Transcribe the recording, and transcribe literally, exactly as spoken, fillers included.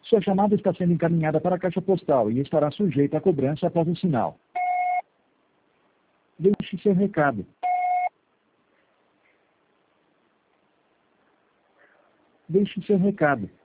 Sua chamada está sendo encaminhada para a caixa postal e estará sujeita a cobrança após o sinal. Deixe seu recado. Deixe seu recado.